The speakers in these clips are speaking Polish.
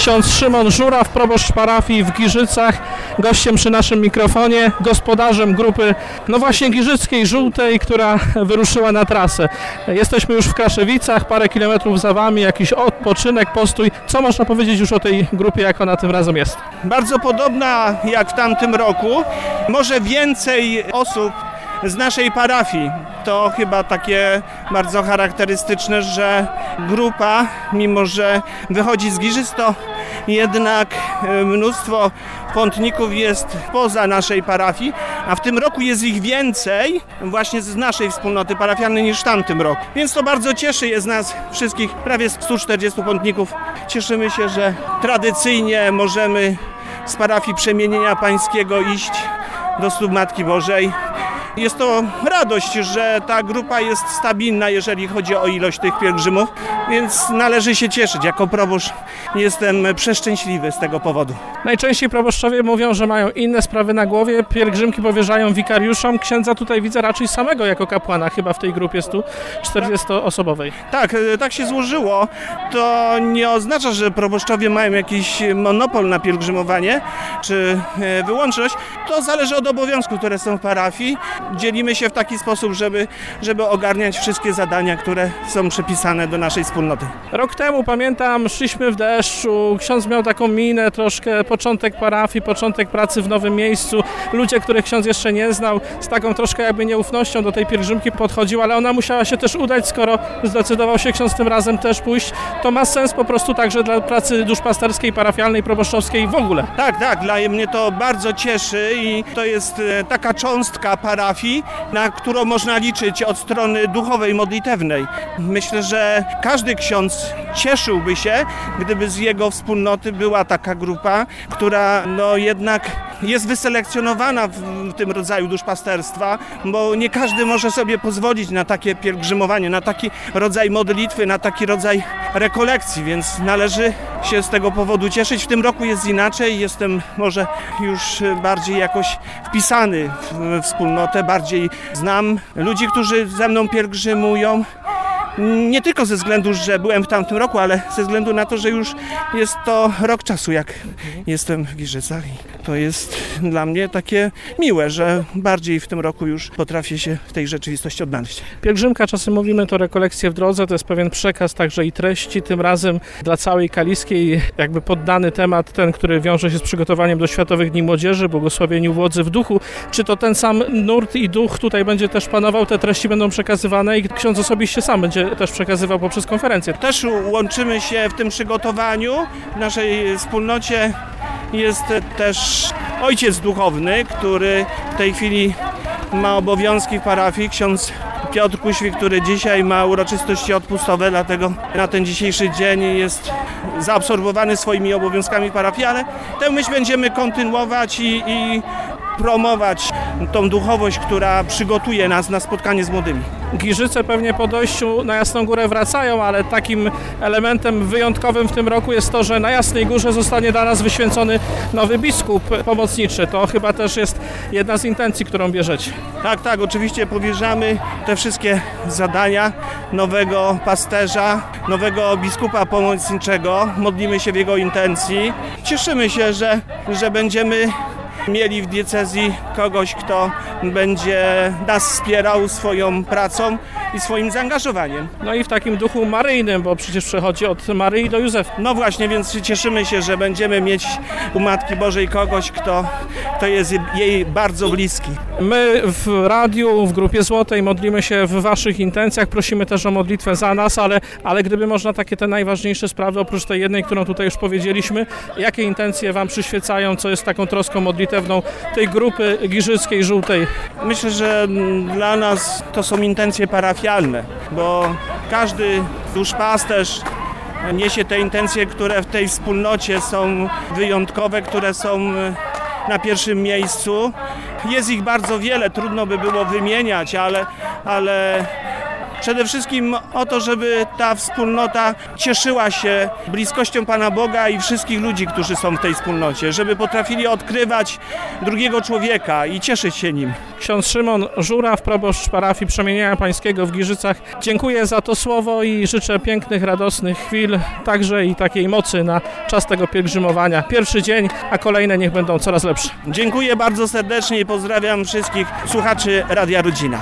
ksiądz Szymon Żuraw, proboszcz parafii w Giżycach, gościem przy naszym mikrofonie, gospodarzem grupy, no właśnie giżyckiej, żółtej, która wyruszyła na trasę. Jesteśmy już w Kraszewicach, parę kilometrów za Wami, jakiś odpoczynek, postój. Co można powiedzieć już o tej grupie, jak ona tym razem jest? Bardzo podobna jak w tamtym roku, może więcej osób z naszej parafii. To chyba takie bardzo charakterystyczne, że grupa, mimo że wychodzi z Giżyc, to jednak mnóstwo pątników jest poza naszej parafii, a w tym roku jest ich więcej właśnie z naszej wspólnoty parafialnej niż w tamtym roku. Więc to bardzo cieszy, jest nas wszystkich prawie 140 pątników. Cieszymy się, że tradycyjnie możemy z parafii Przemienienia Pańskiego iść do stóp Matki Bożej. Jest to radość, że ta grupa jest stabilna, jeżeli chodzi o ilość tych pielgrzymów, więc należy się cieszyć. Jako proboszcz jestem przeszczęśliwy z tego powodu. Najczęściej proboszczowie mówią, że mają inne sprawy na głowie, pielgrzymki powierzają wikariuszom. Księdza tutaj widzę raczej samego jako kapłana, chyba w tej grupie 140-osobowej. Tak się złożyło. To nie oznacza, że proboszczowie mają jakiś monopol na pielgrzymowanie, czy wyłączność. To zależy od obowiązków, które są w parafii. Dzielimy się w taki sposób, żeby ogarniać wszystkie zadania, które są przypisane do naszej wspólnoty. Rok temu, pamiętam, szliśmy w deszczu, ksiądz miał taką minę, troszkę początek parafii, początek pracy w nowym miejscu. Ludzie, których ksiądz jeszcze nie znał, z taką troszkę jakby nieufnością do tej pielgrzymki podchodził, ale ona musiała się też udać, skoro zdecydował się ksiądz tym razem też pójść. To ma sens po prostu także dla pracy duszpasterskiej, parafialnej, proboszczowskiej w ogóle. Tak, dla mnie to bardzo cieszy i to jest taka cząstka parafii, na którą można liczyć od strony duchowej, modlitewnej. Myślę, że każdy ksiądz cieszyłby się, gdyby z jego wspólnoty była taka grupa, która jednak jest wyselekcjonowana w tym rodzaju duszpasterstwa, bo nie każdy może sobie pozwolić na takie pielgrzymowanie, na taki rodzaj modlitwy, na taki rodzaj rekolekcji, więc należy się z tego powodu cieszyć. W tym roku jest inaczej, jestem może już bardziej jakoś wpisany w wspólnotę, bardziej znam ludzi, którzy ze mną pielgrzymują. Nie tylko ze względu, że byłem w tamtym roku, ale ze względu na to, że już jest to rok czasu, jak jestem w Giżycach. I to jest dla mnie takie miłe, że bardziej w tym roku już potrafię się w tej rzeczywistości odnaleźć. Pielgrzymka, czasem mówimy, to rekolekcje w drodze, to jest pewien przekaz także i treści. Tym razem dla całej Kaliskiej jakby poddany temat, ten, który wiąże się z przygotowaniem do Światowych Dni Młodzieży, błogosławieniu wodzy w duchu. Czy to ten sam nurt i duch tutaj będzie też panował, te treści będą przekazywane i ksiądz osobiście sam będzie też przekazywał poprzez konferencję? Też łączymy się w tym przygotowaniu. W naszej wspólnocie jest też ojciec duchowny, który w tej chwili ma obowiązki w parafii, ksiądz Piotr Kuświk, który dzisiaj ma uroczystości odpustowe, dlatego na ten dzisiejszy dzień jest zaabsorbowany swoimi obowiązkami parafii, ale tę myśl będziemy kontynuować i promować tą duchowość, która przygotuje nas na spotkanie z młodymi. Giżyce pewnie po dojściu na Jasną Górę wracają, ale takim elementem wyjątkowym w tym roku jest to, że na Jasnej Górze zostanie dla nas wyświęcony nowy biskup pomocniczy. To chyba też jest jedna z intencji, którą bierzecie. Tak, oczywiście powierzamy te wszystkie zadania nowego pasterza, nowego biskupa pomocniczego. Modlimy się w jego intencji. Cieszymy się, że będziemy mieli w diecezji kogoś, kto będzie nas wspierał swoją pracą i swoim zaangażowaniem. No i w takim duchu maryjnym, bo przecież przechodzi od Maryi do Józefa. No właśnie, więc cieszymy się, że będziemy mieć u Matki Bożej kogoś, kto jest jej bardzo bliski. My w radiu, w Grupie Złotej modlimy się w Waszych intencjach, prosimy też o modlitwę za nas, ale gdyby można takie te najważniejsze sprawy, oprócz tej jednej, którą tutaj już powiedzieliśmy, jakie intencje Wam przyświecają, co jest taką troską modlitewną tej grupy giżyckiej, żółtej? Myślę, że dla nas to są intencje parafialne, bo każdy duszpasterz niesie te intencje, które w tej wspólnocie są wyjątkowe, które są na pierwszym miejscu. Jest ich bardzo wiele, trudno by było wymieniać, ale Przede wszystkim o to, żeby ta wspólnota cieszyła się bliskością Pana Boga i wszystkich ludzi, którzy są w tej wspólnocie, żeby potrafili odkrywać drugiego człowieka i cieszyć się nim. Ksiądz Szymon Żuraw, proboszcz parafii Przemienienia Pańskiego w Giżycach. Dziękuję za to słowo i życzę pięknych, radosnych chwil, także i takiej mocy na czas tego pielgrzymowania. Pierwszy dzień, a kolejne niech będą coraz lepsze. Dziękuję bardzo serdecznie i pozdrawiam wszystkich słuchaczy Radia Rodzina.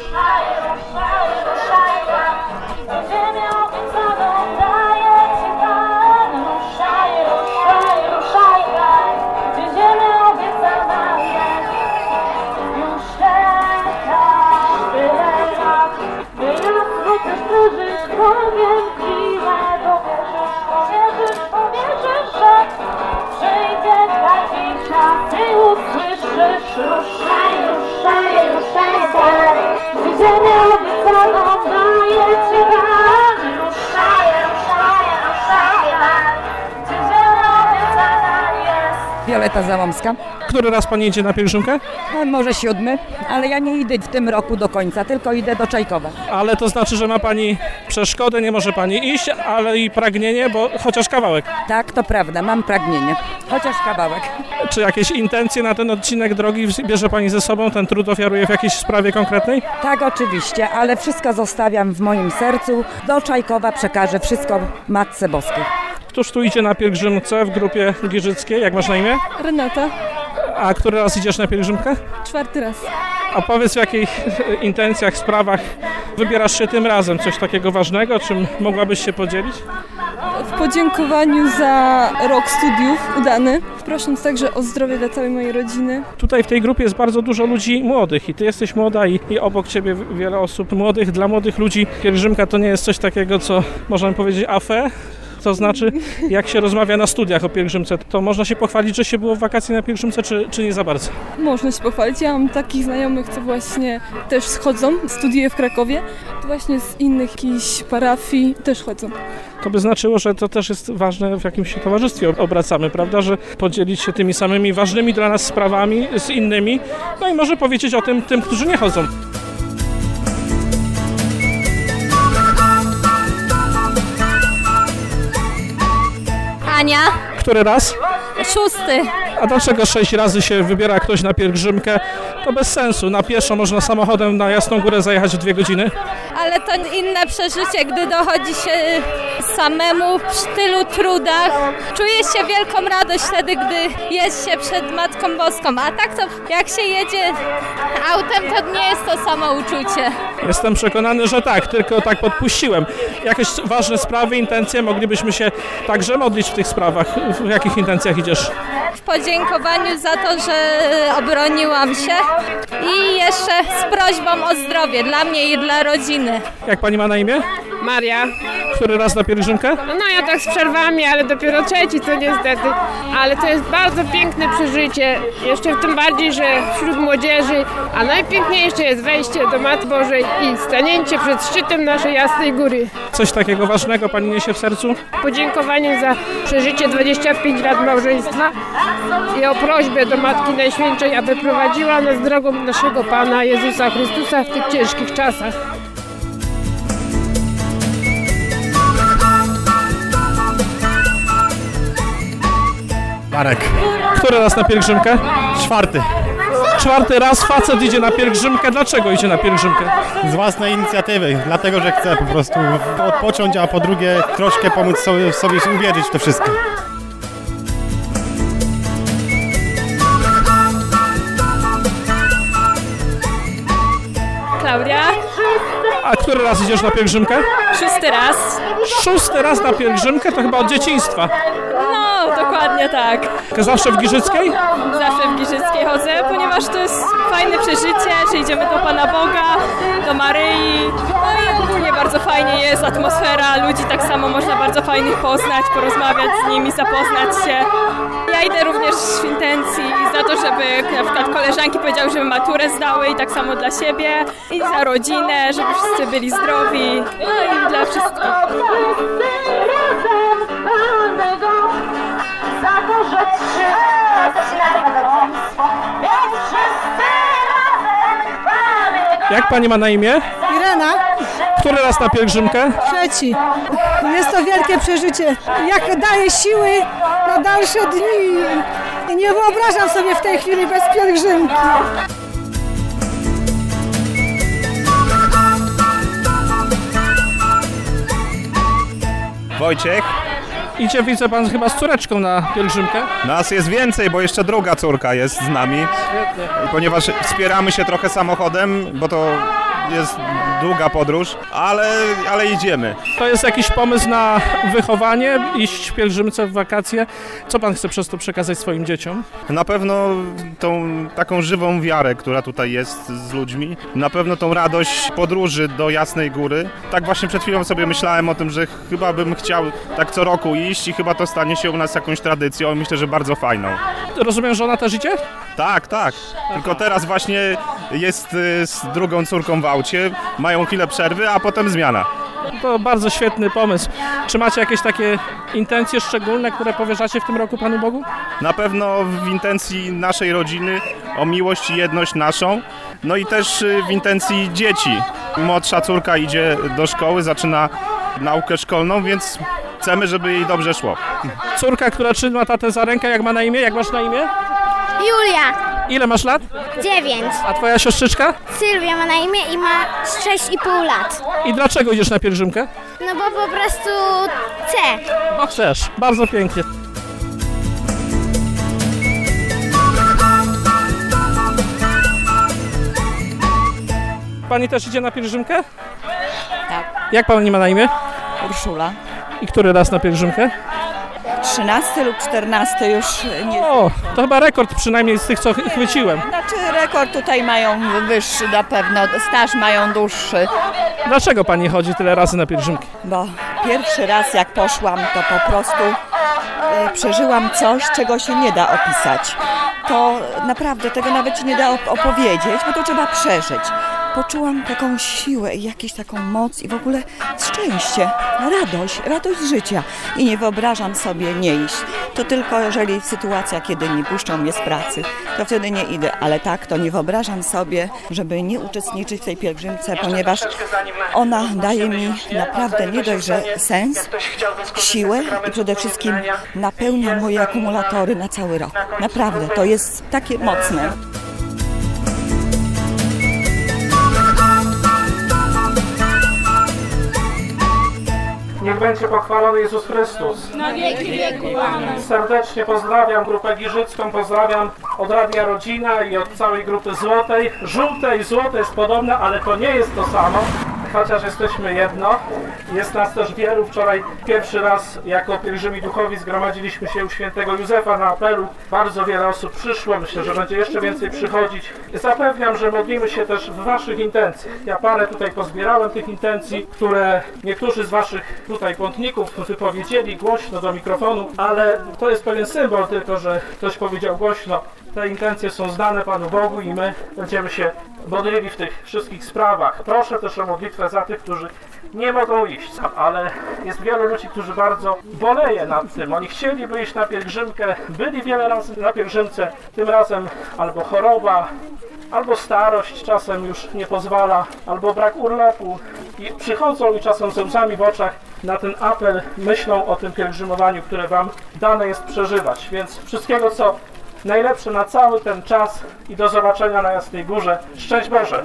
Wioleta Załomska. Który raz Pani idzie na pielgrzymkę? Może 7, ale ja nie idę w tym roku do końca, tylko idę do Czajkowa. Ale to znaczy, że ma Pani przeszkodę, nie może Pani iść, ale i pragnienie, bo chociaż kawałek. Tak, to prawda, mam pragnienie, chociaż kawałek. Czy jakieś intencje na ten odcinek drogi bierze Pani ze sobą? Ten trud ofiaruje w jakiejś sprawie konkretnej? Tak, oczywiście, ale wszystko zostawiam w moim sercu. Do Czajkowa przekażę wszystko Matce Boskiej. Któż tu idzie na pielgrzymce w grupie giżyckiej? Jak masz na imię? Renata, A który raz idziesz na pielgrzymkę? 4. raz. A powiedz, w jakich intencjach, sprawach wybierasz się tym razem? Coś takiego ważnego, czym mogłabyś się podzielić? W podziękowaniu za rok studiów udany, prosząc także o zdrowie dla całej mojej rodziny. Tutaj w tej grupie jest bardzo dużo ludzi młodych i Ty jesteś młoda i obok Ciebie wiele osób młodych. Dla młodych ludzi pielgrzymka to nie jest coś takiego, co można powiedzieć afę. To znaczy, jak się rozmawia na studiach o pielgrzymce, to można się pochwalić, że się było w wakacje na pielgrzymce, czy nie za bardzo? Można się pochwalić. Ja mam takich znajomych, co właśnie też chodzą, studiuję w Krakowie. To właśnie z innych jakichś parafii też chodzą. To by znaczyło, że to też jest ważne, w jakim się towarzystwie obracamy, prawda? Że podzielić się tymi samymi ważnymi dla nas sprawami z innymi, no i może powiedzieć o tym, którzy nie chodzą. Ania, Który raz? 6. A dlaczego 6 razy się wybiera ktoś na pielgrzymkę? To bez sensu. Na pieszo można samochodem na Jasną Górę zajechać w 2 godziny. Ale to inne przeżycie, gdy dochodzi się samemu przy tylu trudach. Czuje się wielką radość wtedy, gdy jest się przed Matką Boską. A tak to jak się jedzie autem, to nie jest to samo uczucie. Jestem przekonany, że tak, tylko tak podpuściłem. Jakieś ważne sprawy, intencje, moglibyśmy się także modlić w tych sprawach. W jakich intencjach idziesz? W podziękowaniu za to, że obroniłam się i jeszcze z prośbą o zdrowie dla mnie i dla rodziny. Jak pani ma na imię? Maria. Który raz na pielgrzymkę? No ja tak z przerwami, ale dopiero 3, to niestety. Ale to jest bardzo piękne przeżycie. Jeszcze tym bardziej, że wśród młodzieży. A najpiękniejsze jest wejście do Matki Bożej i stanięcie przed szczytem naszej Jasnej Góry. Coś takiego ważnego pani niesie w sercu? Podziękowanie za przeżycie 25 lat małżeństwa i o prośbę do Matki Najświętszej, aby prowadziła nas drogą naszego Pana Jezusa Chrystusa w tych ciężkich czasach. Marek. Który raz na pielgrzymkę? 4. 4. raz facet idzie na pielgrzymkę. Dlaczego idzie na pielgrzymkę? Z własnej inicjatywy, dlatego że chcę po prostu odpocząć, a po drugie troszkę pomóc sobie uwierzyć w to wszystko. Klaudia, A który raz idziesz na pielgrzymkę? 6. raz. 6. raz na pielgrzymkę to chyba od dzieciństwa. No, dokładnie tak. Zawsze w Giżyckiej? Zawsze w Giżyckiej chodzę, ponieważ to jest fajne przeżycie, że idziemy do Pana Boga, do Maryi. No i ogólnie bardzo fajnie jest atmosfera ludzi, tak samo można bardzo fajnych poznać, porozmawiać z nimi, zapoznać się. Ja idę również w intencji za to, żeby na przykład koleżanki powiedziały, żeby maturę zdały i tak samo dla siebie i za rodzinę, żeby wszyscy byli zdrowi, no i dla wszystkich. Jak pani ma na imię? Magdalena. Który raz na pielgrzymkę? Trzeci. Jest to wielkie przeżycie. Jak daje siły na dalsze dni. I nie wyobrażam sobie w tej chwili bez pielgrzymki. Wojciech. Idzie, widzę pan chyba z córeczką na pielgrzymkę. Nas jest więcej, bo jeszcze druga córka jest z nami. I ponieważ wspieramy się trochę samochodem, bo to jest długa podróż, ale idziemy. To jest jakiś pomysł na wychowanie, iść w pielgrzymce w wakacje. Co pan chce przez to przekazać swoim dzieciom? Na pewno tą taką żywą wiarę, która tutaj jest z ludźmi. Na pewno tą radość podróży do Jasnej Góry. Tak właśnie przed chwilą sobie myślałem o tym, że chyba bym chciał tak co roku iść i chyba to stanie się u nas jakąś tradycją. Myślę, że bardzo fajną. Rozumiem, że ona też idzie? Tak. Tylko teraz właśnie jest z drugą córką w aucie. Mają chwilę przerwy, a potem zmiana. To bardzo świetny pomysł. Czy macie jakieś takie intencje szczególne, które powierzacie w tym roku Panu Bogu? Na pewno w intencji naszej rodziny o miłość i jedność naszą, no i też w intencji dzieci. Młodsza córka idzie do szkoły, zaczyna naukę szkolną, więc chcemy, żeby jej dobrze szło. Córka, która trzyma tatę za rękę, jak ma na imię? Jak masz na imię? Julia, Ile masz lat? 9. A twoja siostrzyczka? Sylwia ma na imię i ma 6,5 lat. I dlaczego idziesz na pielgrzymkę? No bo po prostu chcę. Bo chcesz. Bardzo pięknie. Pani też idzie na pielgrzymkę? Tak. Jak pani ma na imię? Urszula. I który raz na pielgrzymkę? 13 lub 14 już nie. O, to chyba rekord przynajmniej z tych, co chwyciłem. Znaczy rekord tutaj mają wyższy na pewno, staż mają dłuższy. Dlaczego pani chodzi tyle razy na pielgrzymki? Bo pierwszy raz jak poszłam, to po prostu przeżyłam coś, czego się nie da opisać. To naprawdę tego nawet się nie da opowiedzieć, bo to trzeba przeżyć. Poczułam taką siłę i jakąś taką moc i w ogóle szczęście, radość życia. I nie wyobrażam sobie nie iść. To tylko jeżeli sytuacja, kiedy nie puszczą mnie z pracy, to wtedy nie idę. Ale tak, to nie wyobrażam sobie, żeby nie uczestniczyć w tej pielgrzymce, ponieważ ona daje mi naprawdę nie dość, że sens, siłę i przede wszystkim napełnia moje akumulatory na cały rok. Naprawdę, to jest takie mocne. Niech będzie pochwalony Jezus Chrystus. Na wieki wieku. Amen. Serdecznie pozdrawiam grupę giżycką, pozdrawiam od Radia Rodzina i od całej grupy Złotej. Żółte i złote jest podobne, ale to nie jest to samo. Chociaż jesteśmy jedno. Jest nas też wielu. Wczoraj pierwszy raz jako pielgrzymi duchowi zgromadziliśmy się u świętego Józefa na apelu. Bardzo wiele osób przyszło. Myślę, że będzie jeszcze więcej przychodzić. Zapewniam, że modlimy się też w waszych intencjach. Ja parę tutaj pozbierałem tych intencji, które niektórzy z waszych tutaj pątników wypowiedzieli głośno do mikrofonu, ale to jest pewien symbol tylko, że ktoś powiedział głośno. Te intencje są znane Panu Bogu i my będziemy się modlili w tych wszystkich sprawach. Proszę też o modlitwę za tych, którzy nie mogą iść, ale jest wielu ludzi, którzy bardzo boleje nad tym. Oni chcieliby iść na pielgrzymkę, byli wiele razy na pielgrzymce, tym razem albo choroba, albo starość czasem już nie pozwala, albo brak urlopu i przychodzą i czasem ze łzami w oczach na ten apel myślą o tym pielgrzymowaniu, które Wam dane jest przeżywać. Więc wszystkiego, co najlepsze na cały ten czas i do zobaczenia na Jasnej Górze. Szczęść Boże!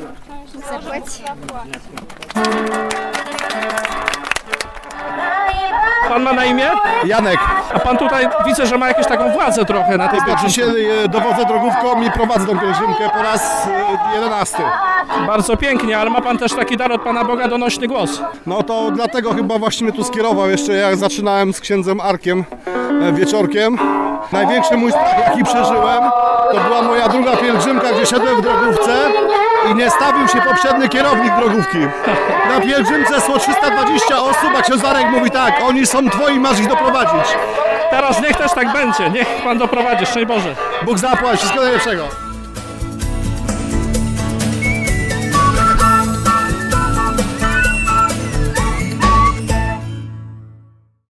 Pan ma na imię? Janek. A pan tutaj widzę, że ma jakąś taką władzę trochę na tej pielgrzymce. Się dowodzę drogówką i prowadzę tą pielgrzymkę po raz 11. Bardzo pięknie, ale ma pan też taki dar od Pana Boga, donośny głos. No to dlatego chyba właśnie mnie tu skierował jeszcze jak zaczynałem z księdzem Arkiem wieczorkiem. Największy mój strach, jaki przeżyłem, to była moja druga pielgrzymka, gdzie szedłem w drogówce i nie stawił się poprzedni kierownik drogówki. Na pielgrzymce są 320 osób, a ksiądz Arek mówi tak, oni są twoi, masz ich doprowadzić. Teraz niech też tak będzie, niech pan doprowadzi, szczęść Boże. Bóg zapłać, wszystkiego najlepszego.